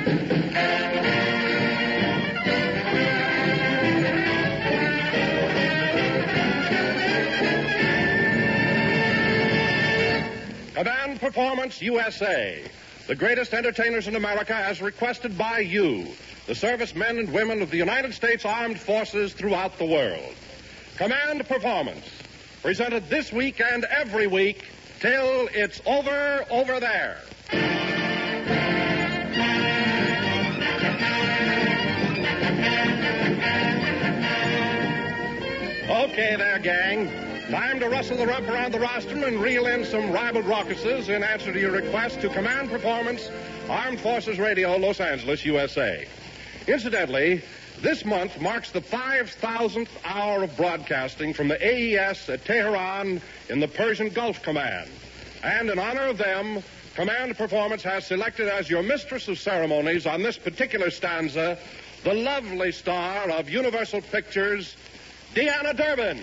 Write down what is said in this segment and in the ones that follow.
Command Performance USA, the greatest entertainers in America as requested by you, the servicemen and women of the United States Armed Forces throughout the world. Command Performance, presented this week and every week till it's over there. Okay there, gang. Time to rustle the rope around the rostrum and reel in some ribald raucuses in answer to your request to Command Performance, Armed Forces Radio, Los Angeles, USA. Incidentally, this month marks the 5,000th hour of broadcasting from the AES at Tehran in the Persian Gulf Command. And in honor of them, Command Performance has selected as your mistress of ceremonies on this particular stanza the lovely star of Universal Pictures, Deanna Durbin.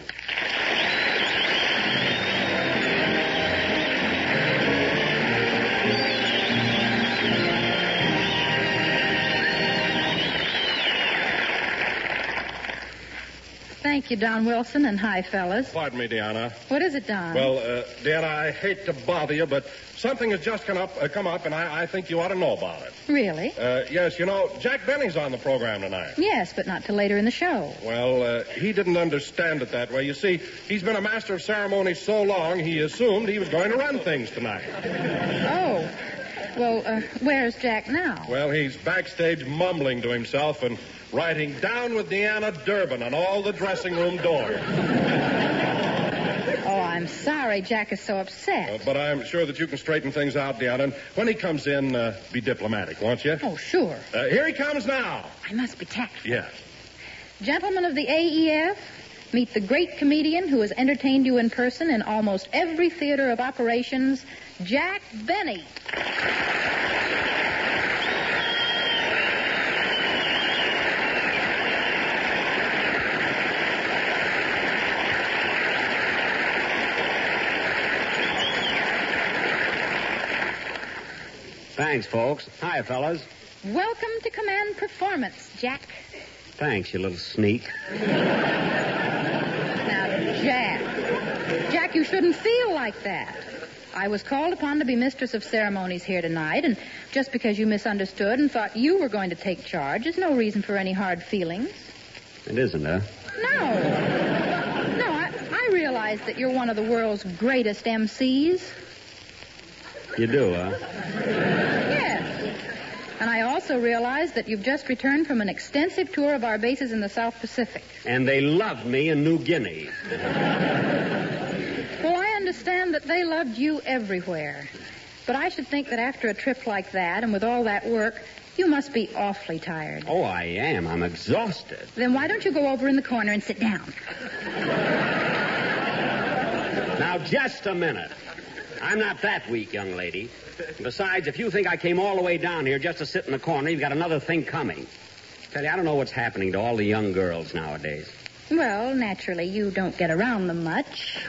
Thank you, Don Wilson, and hi, fellas. Pardon me, Deanna. What is it, Don? Well, Deanna, I hate to bother you, but something has just come up, and I think you ought to know about it. Really? Yes, you know, Jack Benny's on the program tonight. Yes, but not till later in the show. Well, he didn't understand it that way. You see, he's been a master of ceremonies so long, he assumed he was going to run things tonight. Oh. Well, where's Jack now? Well, he's backstage mumbling to himself and writing "Down with Deanna Durbin" on all the dressing room doors. Oh, I'm sorry Jack is so upset. But I'm sure that you can straighten things out, Deanna. And when he comes in, be diplomatic, won't you? Oh, sure. Here he comes now. I must be tactful. Yes. Gentlemen of the AEF, meet the great comedian who has entertained you in person in almost every theater of operations, Jack Benny. Thanks, folks. Hi, fellas. Welcome to Command Performance, Jack. Thanks, you little sneak. Now, Jack, you shouldn't feel like that. I was called upon to be mistress of ceremonies here tonight, and just because you misunderstood and thought you were going to take charge is no reason for any hard feelings. It isn't, huh? No, I realize that you're one of the world's greatest MCs. You do, huh? Yes. And I also realize that you've just returned from an extensive tour of our bases in the South Pacific. And they loved me in New Guinea. Well, I understand that they loved you everywhere. But I should think that after a trip like that and with all that work, you must be awfully tired. Oh, I am. I'm exhausted. Then why don't you go over in the corner and sit down? Now, just a minute. I'm not that weak, young lady. Besides, if you think I came all the way down here just to sit in the corner, you've got another thing coming. Tell you, I don't know what's happening to all the young girls nowadays. Well, naturally, you don't get around them much.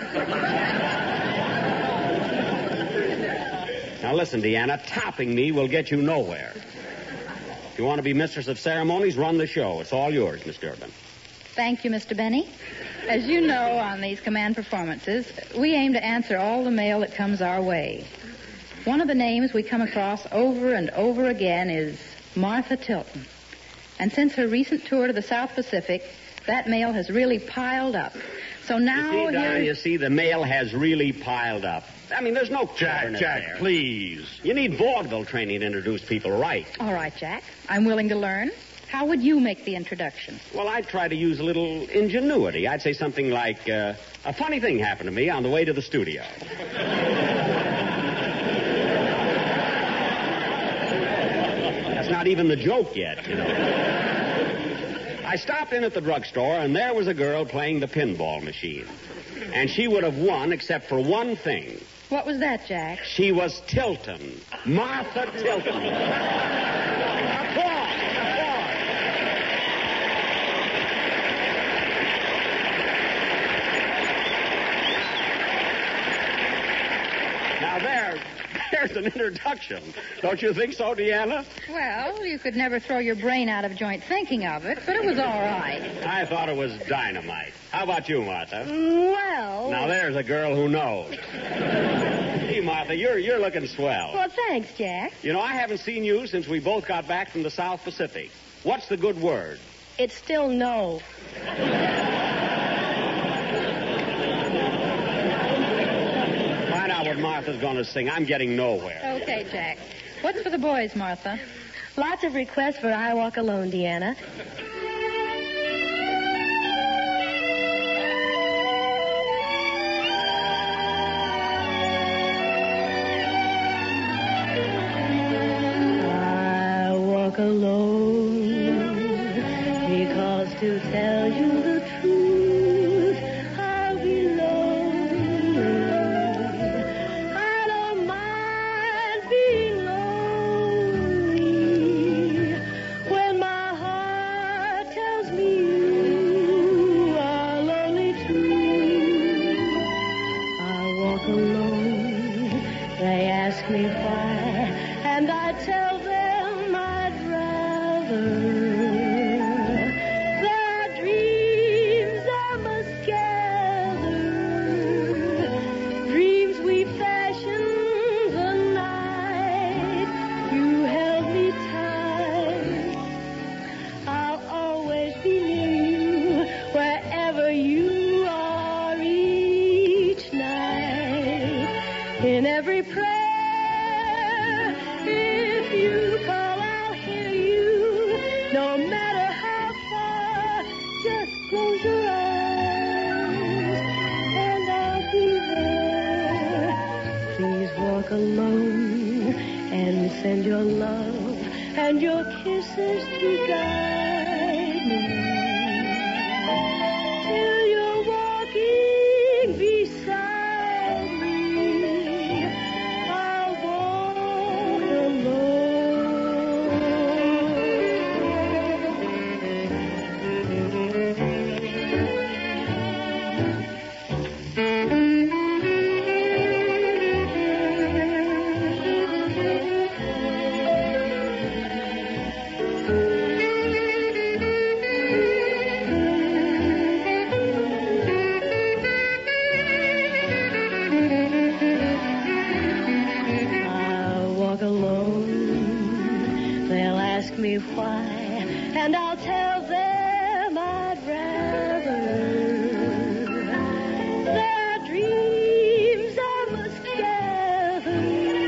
Now, listen, Deanna, topping me will get you nowhere. If you want to be mistress of ceremonies, run the show. It's all yours, Miss Durbin. Thank you, Mr. Benny. As you know, on these command performances, we aim to answer all the mail that comes our way. One of the names we come across over and over again is Martha Tilton. And since her recent tour to the South Pacific, that mail has really piled up. So now... You see, the mail has really piled up. I mean, there's no cleverness Jack, there. please. You need vaudeville training to introduce people right. All right, Jack. I'm willing to learn. How would you make the introduction? Well, I'd try to use a little ingenuity. I'd say something like, a funny thing happened to me on the way to the studio. That's not even the joke yet, you know. I stopped in at the drugstore, and there was a girl playing the pinball machine. And she would have won except for one thing. What was that, Jack? She was Tilton. Martha Tilton. Applause. Now, there's an introduction. Don't you think so, Deanna? Well, you could never throw your brain out of joint thinking of it, but it was all right. I thought it was dynamite. How about you, Martha? Well... Now, there's a girl who knows. Hey, Martha, you're looking swell. Well, thanks, Jack. You know, I haven't seen you since we both got back from the South Pacific. What's the good word? It's still no. Find out what Martha's going to sing. I'm getting nowhere. Okay, Jack. What's for the boys, Martha? Lots of requests for I Walk Alone, Deanna. I walk alone because to tell you the truth, I'll be lonely. I don't mind being lonely when my heart tells me you are lonely too. I walk alone, they ask me why, and I tell them I'd rather. There are dreams I must gather, dreams we fashioned the night you held me tight. I'll always be near you wherever you are each night. In every prayer, if you call, I'll hear you. No matter how far, just close your eyes and I'll be there. Please walk alone and send your love and your kisses to guide me till you're walking beside me. I'll walk I'll walk alone. They'll ask me why, and I'll tell them I'd rather. There are dreams I must gather,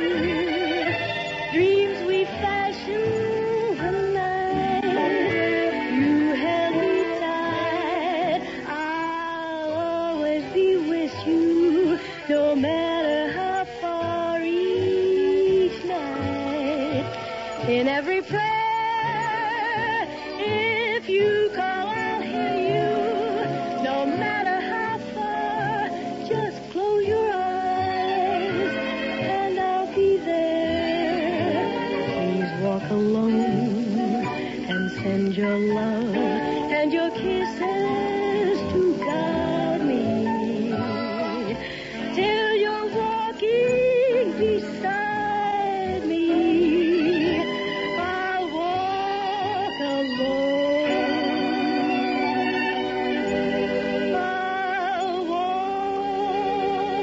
dreams we fashioned the night you held me tight. I'll always be with you, no matter how far each night. In every prayer, if you call, I'll hear you. No matter how far, just close your eyes and I'll be there. Please walk alone and send your love and your kisses to guide me till you're walking beside me. I'll walk alone. I'll walk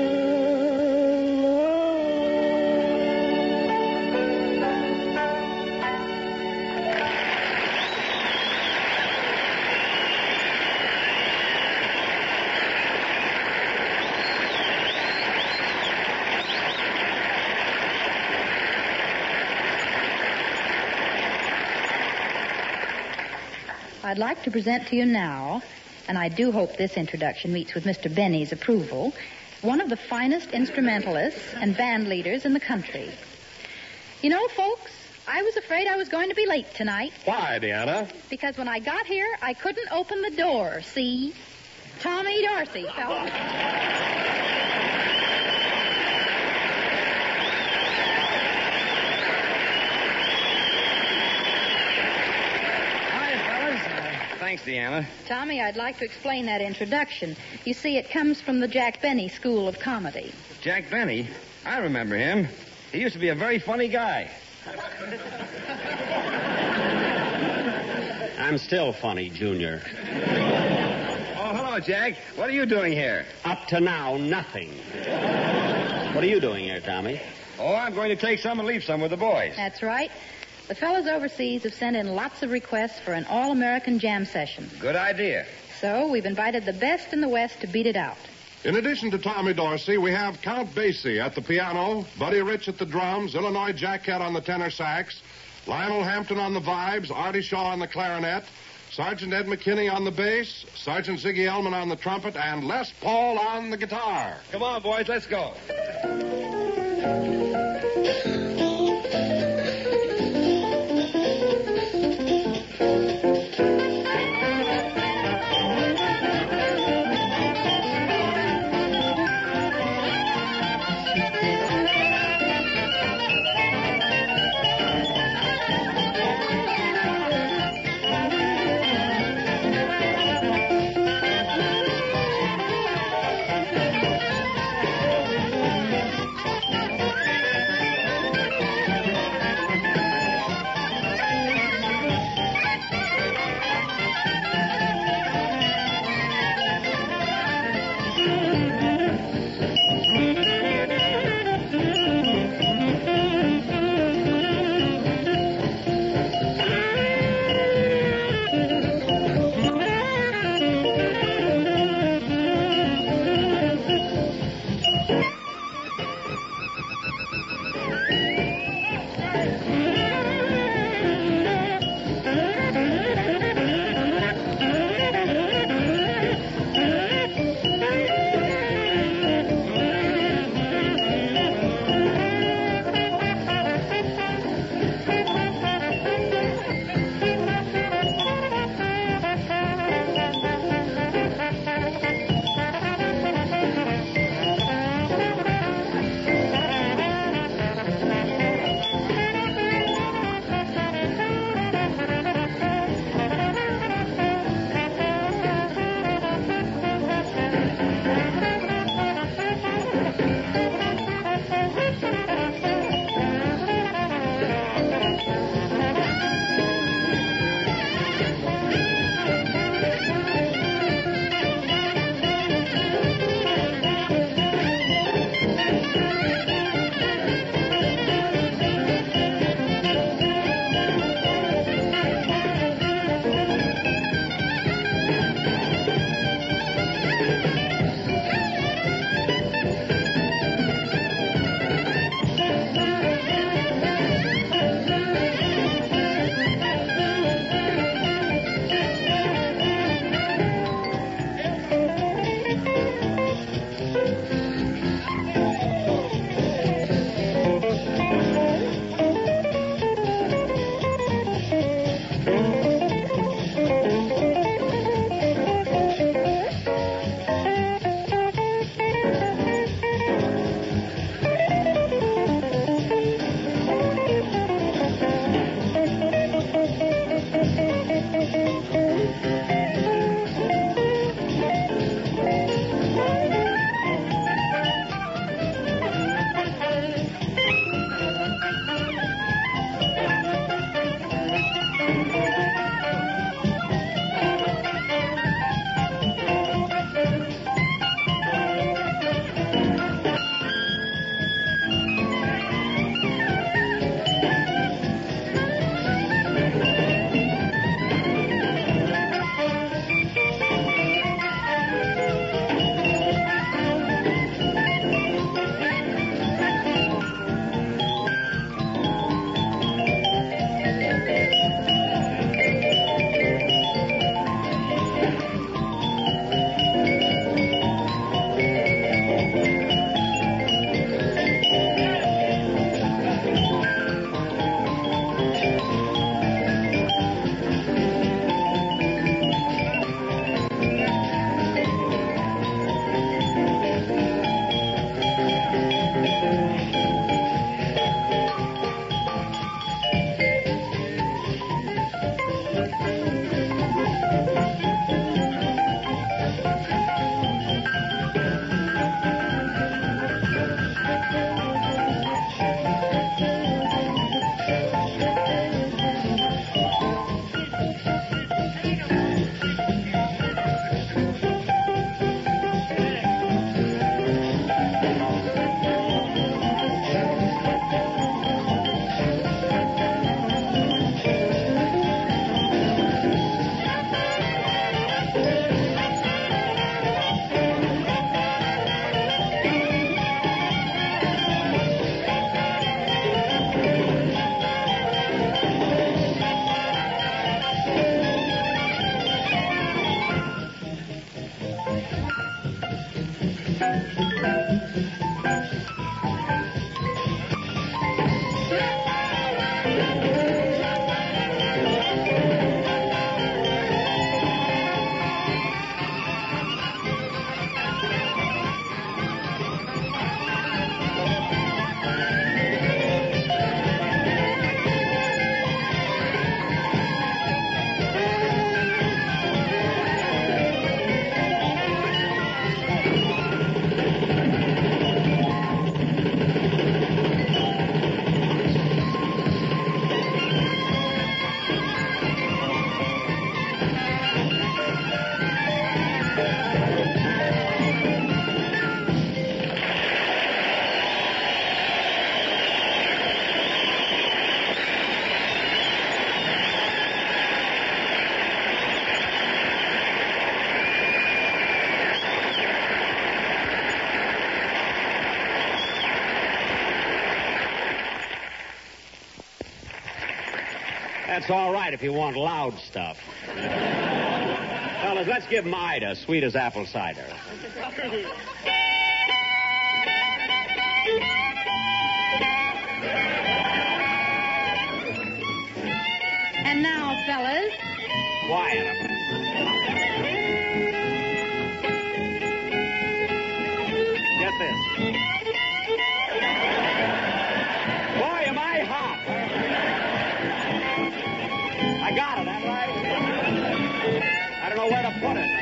I'd like to present to you now, and I do hope this introduction meets with Mr. Benny's approval, one of the finest instrumentalists and band leaders in the country. You know, folks, I was afraid I was going to be late tonight. Why, Deanna? Because when I got here, I couldn't open the door, see? Tommy Dorsey, fellas. Thanks, Deanna. Tommy, I'd like to explain that introduction. You see, it comes from the Jack Benny School of Comedy. Jack Benny? I remember him. He used to be a very funny guy. I'm still funny, Junior. Oh, hello, Jack. What are you doing here? Up to now, nothing. What are you doing here, Tommy? Oh, I'm going to take some and leave some with the boys. That's right. The fellows overseas have sent in lots of requests for an all-American jam session. Good idea. So we've invited the best in the West to beat it out. In addition to Tommy Dorsey, we have Count Basie at the piano, Buddy Rich at the drums, Illinois Jackett on the tenor sax, Lionel Hampton on the vibes, Artie Shaw on the clarinet, Sergeant Ed McKinney on the bass, Sergeant Ziggy Elman on the trumpet, and Les Paul on the guitar. Come on, boys, let's go. That's all right if you want loud stuff. Fellas, let's give Ida sweet as apple cider. And now, fellas, Quiet. Get this. Boy, am I hot. I got it, that right? I don't know where to put it.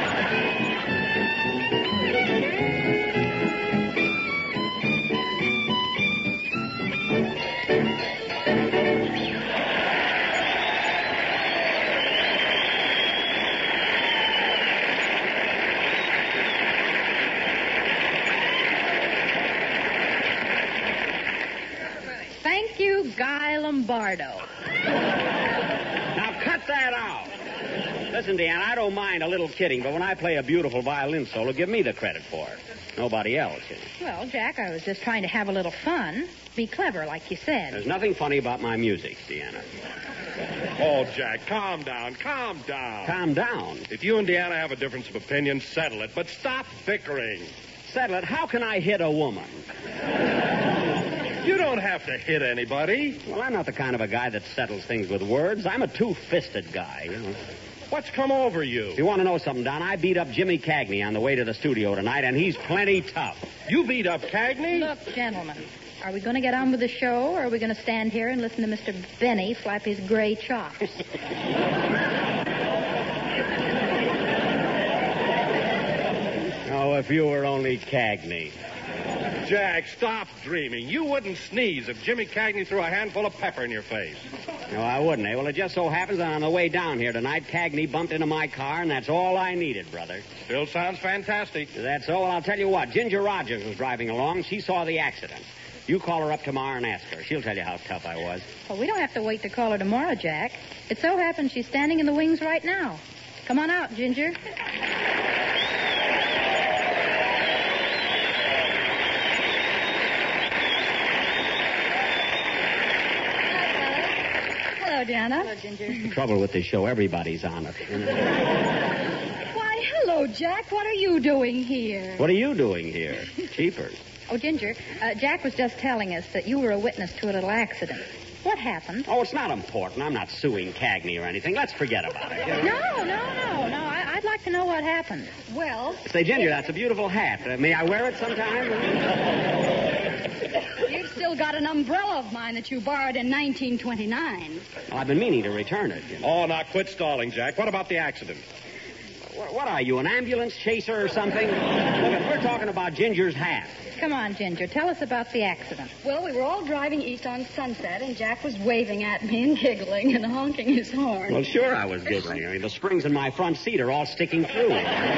thank you, Guy Lombardo. Now cut that out. Listen, Deanna, I don't mind a little kidding, but when I play a beautiful violin solo, give me the credit for it. Nobody else. Well, Jack, I was just trying to have a little fun. Be clever, like you said. There's nothing funny about my music, Deanna. Oh, Jack, calm down, calm down. Calm down. If you and Deanna have a difference of opinion, settle it, but stop bickering. Settle it. How can I hit a woman? You don't have to hit anybody. Well, I'm not the kind of a guy that settles things with words. I'm a two-fisted guy, you know. What's come over you? If you want to know something, Don, I beat up Jimmy Cagney on the way to the studio tonight, and he's plenty tough. You beat up Cagney? Look, gentlemen, are we going to get on with the show, or are we going to stand here and listen to Mr. Benny flap his gray chops? Oh, if you were only Cagney. Jack, stop dreaming. You wouldn't sneeze if Jimmy Cagney threw a handful of pepper in your face. No, I wouldn't, eh? Well, it just so happens that on the way down here tonight, Cagney bumped into my car, and that's all I needed, brother. Still sounds fantastic. That's so? Well, I'll tell you what. Ginger Rogers was driving along. She saw the accident. You call her up tomorrow and ask her. She'll tell you how tough I was. Well, we don't have to wait to call her tomorrow, Jack. It so happens she's standing in the wings right now. Come on out, Ginger. Hello, Diana. Hello, Ginger. The trouble with this show, everybody's on it. Why, hello, Jack. What are you doing here? What are you doing here? Cheapers. Oh, Ginger, Jack was just telling us that you were a witness to a little accident. What happened? Oh, it's not important. I'm not suing Cagney or anything. Let's forget about it. No. I'd like to know what happened. Well, Say, Ginger, that's a beautiful hat. May I wear it sometime? you've still got an umbrella of mine that you borrowed in 1929. Well, I've been meaning to return it. You know. Oh, now quit stalling, Jack. What about the accident? What are you, an ambulance chaser or something? Look, if we're talking about Ginger's hat. Come on, Ginger. Tell us about the accident. Well, we were all driving east on Sunset, and Jack was waving at me and giggling and honking his horn. Well, sure I was giggling. I mean, the springs in my front seat are all sticking through.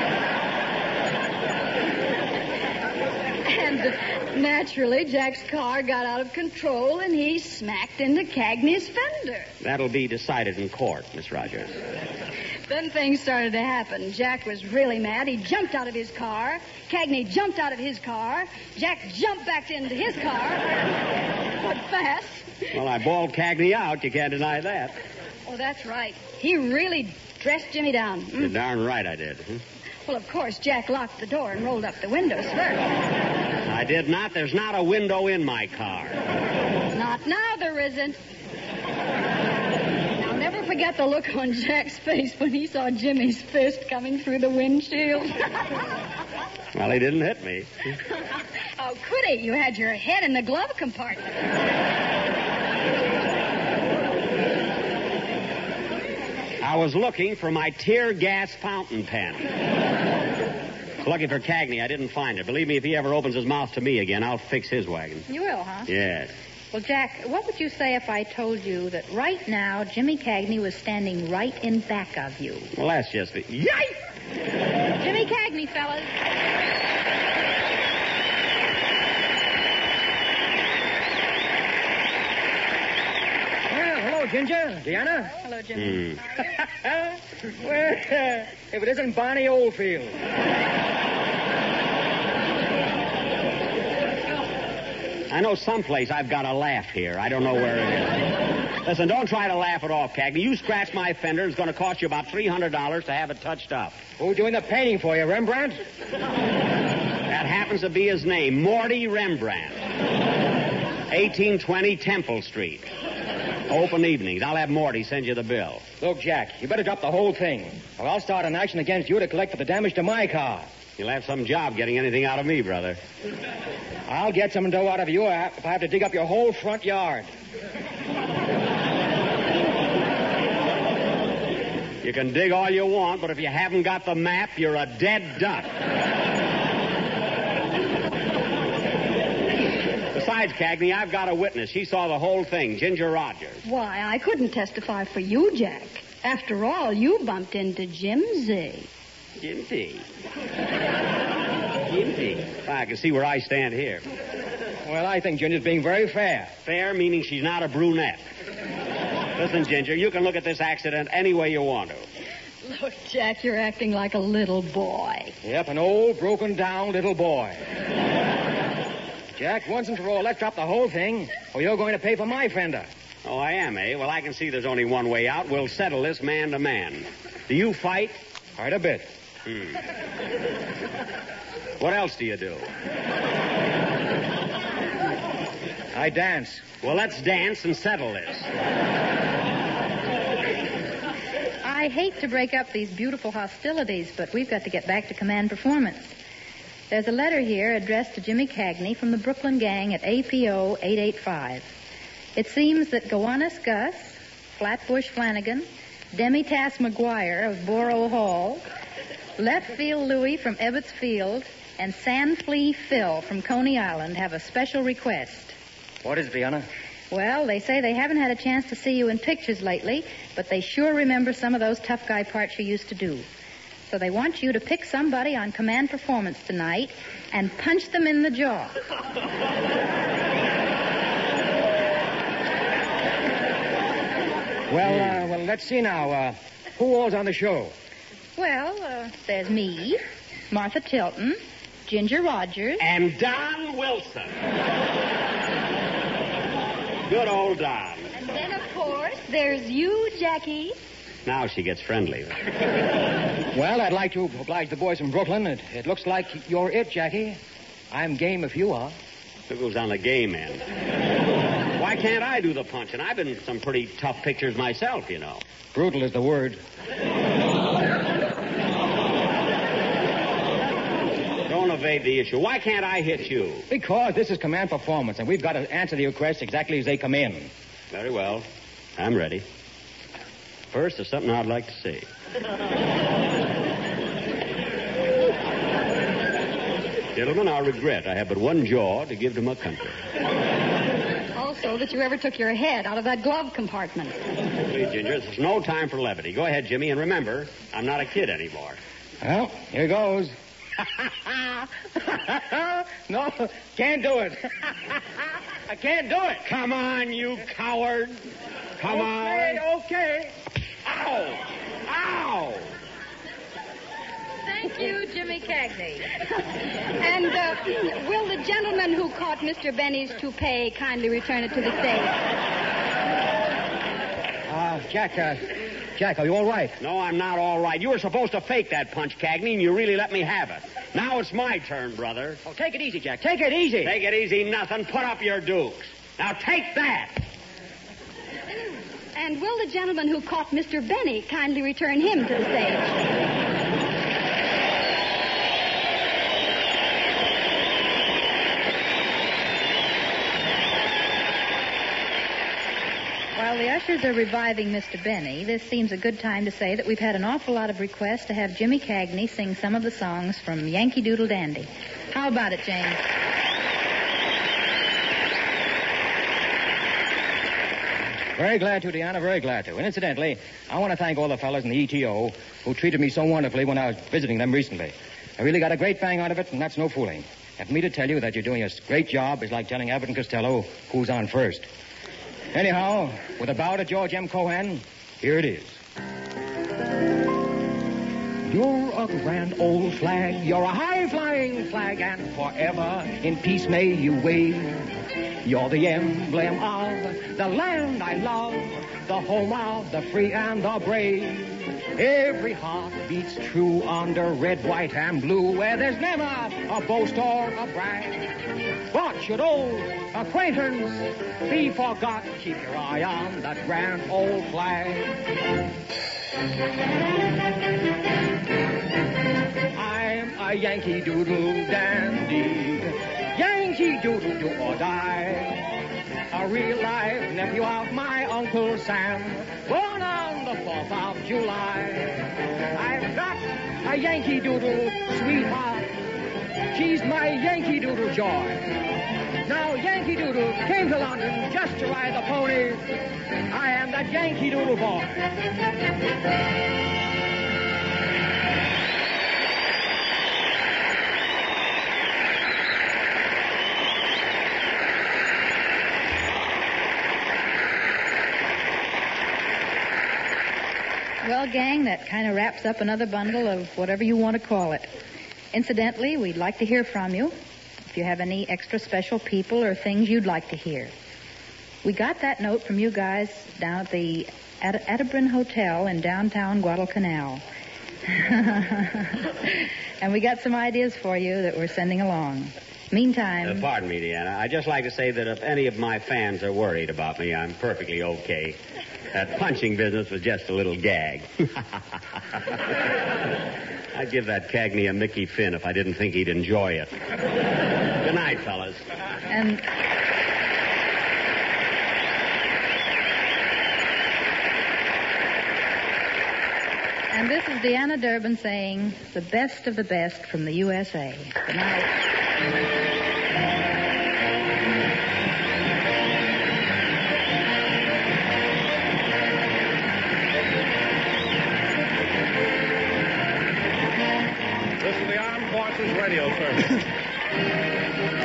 And naturally, Jack's car got out of control, and he smacked into Cagney's fender. That'll be decided in court, Miss Rogers. Then things started to happen. Jack was really mad. He jumped out of his car. Cagney jumped out of his car. Jack jumped back into his car. But fast. Well, I bawled Cagney out. You can't deny that. Oh, that's right. He really dressed Jimmy down. You're darn right I did. Well, of course, Jack locked the door and rolled up the windows first. I did not. There's not a window in my car. Not now, there isn't. I'll never forget the look on Jack's face when he saw Jimmy's fist coming through the windshield. Well, he didn't hit me. How could he? You had your head in the glove compartment. I was looking for my tear gas fountain pen. Lucky for Cagney, I didn't find it. Believe me, if he ever opens his mouth to me again, I'll fix his wagon. You will, huh? Yes. Well, Jack, what would you say if I told you that right now Jimmy Cagney was standing right in back of you? Well, that's just the... Yay! Jimmy Cagney, fellas. Well, hello, Ginger. Deanna? Hello, Jimmy. Well, if it isn't Barney Oldfield. I know someplace I've got a laugh here. I don't know where it is. Listen, don't try to laugh it off, Cagney. You scratch my fender, it's going to cost you about $300 to have it touched up. Who's doing the painting for you, Rembrandt? That happens to be his name, Morty Rembrandt. 1820 Temple Street. Open evenings. I'll have Morty send you the bill. Look, Jack, you better drop the whole thing, or I'll start an action against you to collect for the damage to my car. You'll have some job getting anything out of me, brother. I'll get some dough out of you if I have to dig up your whole front yard. You can dig all you want, but if you haven't got the map, you're a dead duck. Besides, Cagney, I've got a witness. She saw the whole thing, Ginger Rogers. Why, I couldn't testify for you, Jack. After all, you bumped into Jimsy. Jimsy. Jimsy. I can see where I stand here. Well, I think Ginger's being very fair. Fair, meaning she's not a brunette. Listen, Ginger, you can look at this accident any way you want to. Look, Jack, you're acting like a little boy. Yep, an old, broken-down little boy. Jack, once and for all, let's drop the whole thing, or you're going to pay for my fender. Oh, I am, eh? Well, I can see there's only one way out. We'll settle this man to man. Do you fight? Quite a bit. What else do you do? I dance. Well, let's dance and settle this. I hate to break up these beautiful hostilities, but we've got to get back to command performance. There's a letter here addressed to Jimmy Cagney from the Brooklyn gang at APO 885. It seems that Gowanus Gus, Flatbush Flanagan, Demi-Tass McGuire of Borough Hall, Left Field Louie from Ebbets Field, and Sandflea Phil from Coney Island have a special request. What is it, Fiona? Well, they say they haven't had a chance to see you in pictures lately, but they sure remember some of those tough guy parts you used to do. So they want you to pick somebody on command performance tonight and punch them in the jaw. Well, let's see now. Who all's on the show? Well, there's me, Martha Tilton, Ginger Rogers. And Don Wilson. Good old Don. And then, of course, there's you, Jackie. Now she gets friendly. Well, I'd like to oblige the boys from Brooklyn. It looks like you're it, Jackie. I'm game if you are. Who goes on the game end? Why can't I do the punching? I've been in some pretty tough pictures myself, you know. Brutal is the word. Don't evade the issue. Why can't I hit you? Because this is command performance, and we've got to answer the requests exactly as they come in. Very well. I'm ready. First, there's something I'd like to see. Gentlemen, I regret I have but one jaw to give to my country. Also, that you ever took your head out of that glove compartment. Please, Ginger, there's no time for levity. Go ahead, Jimmy, and remember, I'm not a kid anymore. Well, here goes. No, can't do it. I can't do it. Come on, you coward. Come on. Okay. Ow! Ow! Thank you, Jimmy Cagney. And will the gentleman who caught Mr. Benny's toupee kindly return it to the stage? Jack, are you all right? No, I'm not all right. You were supposed to fake that punch, Cagney, and you really let me have it. Now it's my turn, brother. Oh, take it easy, Jack. Take it easy. Take it easy, nothing. Put up your dukes. Now take that. And will the gentleman who caught Mr. Benny kindly return him to the stage? While the ushers are reviving Mr. Benny, this seems a good time to say that we've had an awful lot of requests to have Jimmy Cagney sing some of the songs from Yankee Doodle Dandy. How about it, James? Very glad to, Deanna, very glad to. And incidentally, I want to thank all the fellas in the ETO who treated me so wonderfully when I was visiting them recently. I really got a great bang out of it, and that's no fooling. And for me to tell you that you're doing a great job is like telling Abbott and Costello who's on first. Anyhow, with a bow to George M. Cohan, here it is. You're a grand old flag, you're a high-flying flag, and forever in peace may you wave. You're the emblem of the land I love, the home of the free and the brave. Every heart beats true under red, white, and blue, where there's never a boast or a brag. What should old acquaintance be forgot? Keep your eye on that grand old flag. I'm a Yankee Doodle dandy, Yankee Doodle do or die. A real life nephew of my Uncle Sam, born on the 4th of July. I've got a Yankee Doodle sweetheart, she's my Yankee Doodle joy. Now Yankee Doodle came to London just to ride the pony. I am that Yankee Doodle boy. Well, gang, that kind of wraps up another bundle of whatever you want to call it. Incidentally, we'd like to hear from you if you have any extra special people or things you'd like to hear. We got that note from you guys down at the Atterbury Hotel in downtown Guadalcanal. And we got some ideas for you that we're sending along. Meantime... Pardon me, Deanna. I'd just like to say that if any of my fans are worried about me, I'm perfectly okay. That punching business was just a little gag. I'd give that Cagney a Mickey Finn if I didn't think he'd enjoy it. Good night, fellas. And this is Deanna Durbin saying the best of the best from the USA. Good night. This is the Armed Forces Radio Service.